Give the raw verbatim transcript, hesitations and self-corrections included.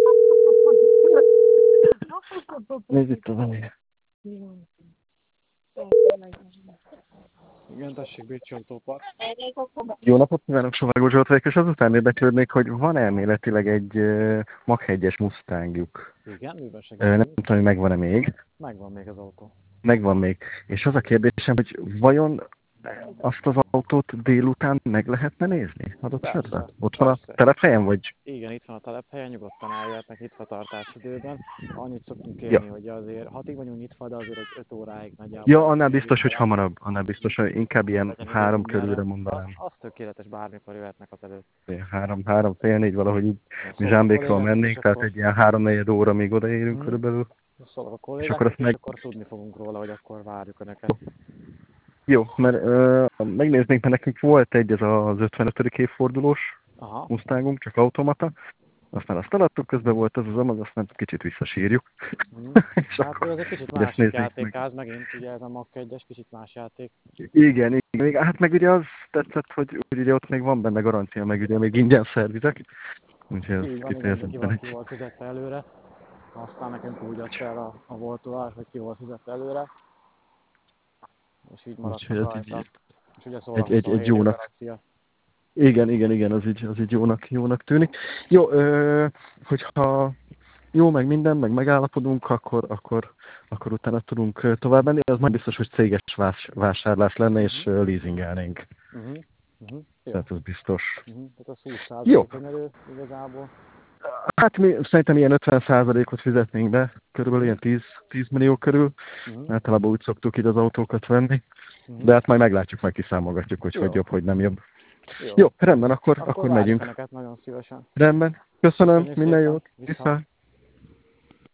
Nézd itt az elég. Igen, tessék, Bécsi-Autópark. Jó napot kívánok, Sovágó Zsolt vagyok, és azután érdeklődnék, hogy van elméletileg egy uh, Mach-egyes Mustangjuk. Igen, miben Uh, nem segítünk? tudom, hogy megvan-e még. Megvan még az autó. Megvan még. És az a kérdésem, hogy vajon azt az autót délután meg lehetne nézni? Adott Persze, esetben? Ott van a persze. telephelyen, vagy? Igen, itt van a telephelyen, nyugodtan eljöhetnek nyitvatartás időben. Annyit szoktunk kérni, Ja. hogy azért hatig vagyunk nyitva, de azért egy öt óráig nagyjából. Ja, annál biztos, hogy hamarabb. Annál biztos, hogy inkább ilyen három körülre mondanám. Az tökéletes, bármikor jöhetnek az előtt. Három, három, fél négy, valahogy így mi Szólok a Zsámbékról kollégáknak, és mennénk, tehát akkor egy ilyen három-negyed óra még odaérünk Mhm. körülbelül. szólok a És kollégáknak, akkor azt és meg... akkor tudni fogunk róla, hogy akkor várjuk Önöket. Jó, mert uh, megnéznénk, mert nekünk volt egy, ez az ötvenötödik évfordulós Aha. Mustangunk, csak automata. Aztán azt eladtuk, közben volt az az amaz, aztán kicsit visszasírjuk. Mhm. És Hát akkor ez egy kicsit ezt másik nézzék játékház, megint ugye ez a Mach egyes, kicsit más játék. Igen, igen, igen. Hát meg ugye az tetszett, hogy hogy ugye ott még van benne garancia, meg ugye még ingyen szervizek. Úgyhogy ez Így van, igen, de ki kifejezetten volt, egy... ki volt fizetve előre. Aztán nekünk úgy adta el a, a voltulás, hogy ki volt fizetve előre. És így Úgyhogy maradtak ez így, rajta. És ugye szól a egy, egy, egy huszonhét év jónak. garancia. Igen, igen, igen, az így, az így jónak, jónak tűnik. Jó, ö, hogyha jó, meg minden, meg megállapodunk, akkor, akkor, akkor utána tudunk ö, tovább menni. Az majd biztos, hogy céges vás, vásárlás lenne, és ö, leasingelnénk. Uh-huh. Uh-huh. Jó. Tehát az biztos. Uh-huh. Tehát az húsz Jó. százalék könyörő igazából. Hát mi szerintem ilyen ötven százalékot fizetnénk be, körülbelül ilyen tíz, tíz millió körül. Uh-huh. Általában úgy szoktuk így az autókat venni. Uh-huh. De hát majd meglátjuk, meg kiszámolgatjuk, hogy Jó. hogy jobb, hogy nem jobb. Jó, Jó, rendben, akkor, akkor, akkor várjuk megyünk. Önöket nagyon szívesen. Rendben. Köszönöm, Köszönjük minden szépen. jót. Viszont. Viszlát.